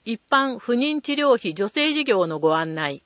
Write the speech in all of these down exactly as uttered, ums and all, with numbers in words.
一般不妊治療費助成事業のご案内。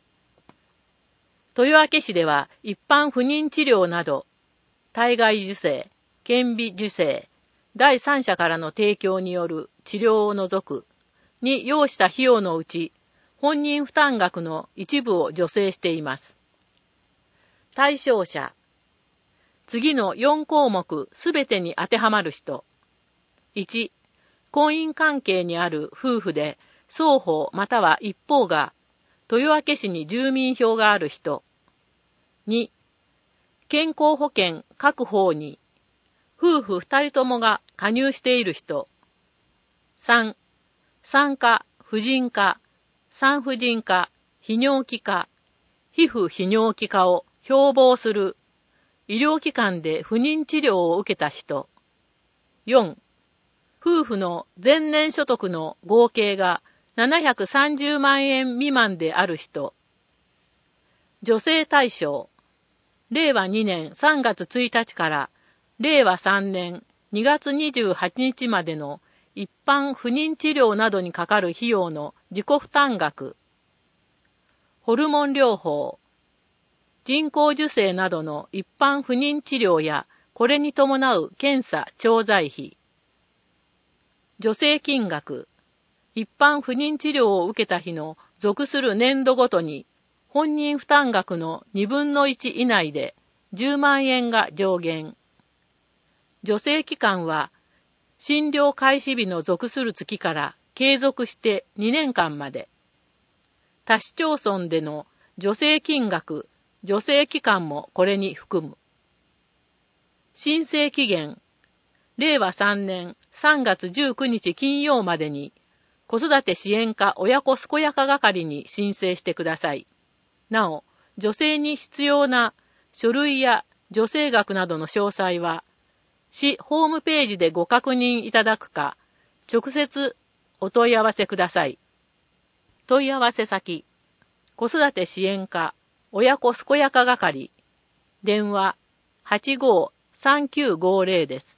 豊明市では一般不妊治療など、体外受精、顕微授精、第三者からの提供による治療を除くに要した費用のうち、本人負担額の一部を助成しています。対象者。次のよん項目すべてに当てはまる人。いち、婚姻関係にある夫婦で双方または一方が豊明市に住民票がある人。に、健康保険各方に夫婦二人ともが加入している人。さん、産科、婦人科、産婦人科、泌尿器科、皮膚泌尿器科を標榜する医療機関で不妊治療を受けた人。よん、夫婦の前年所得の合計がななひゃくさんじゅうまんえん未満である人。助成対象。れいわにねんさんがつついたちかられいわさんねんにがつにじゅうはちにちまでの一般不妊治療などにかかる費用の自己負担額。ホルモン療法、人工授精などの一般不妊治療やこれに伴う検査・調剤費。助成金額、一般不妊治療を受けた日の属する年度ごとに本人負担額のにぶんのいち以内でじゅうまんえんが上限。助成期間は診療開始日の属する月から継続してにねんかんまで。他市町村での助成金額、助成期間もこれに含む。申請期限、れいわさんねんさんがつじゅうくにち金曜までに子育て支援課親子健やか係に申請してください。なお、助成に必要な書類や助成額などの詳細は、市ホームページでご確認いただくか、直接お問い合わせください。問い合わせ先、子育て支援課親子健やか係、電話はちごーさんきゅうごーぜろです。